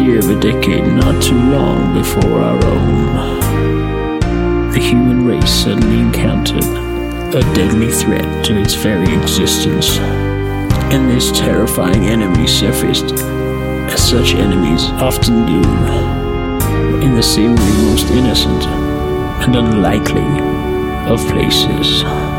year of a decade not too long before our own, the human race suddenly encountered a deadly threat to its very existence. And this terrifying enemy surfaced, as such enemies often do, in the seemingly most innocent and unlikely of places.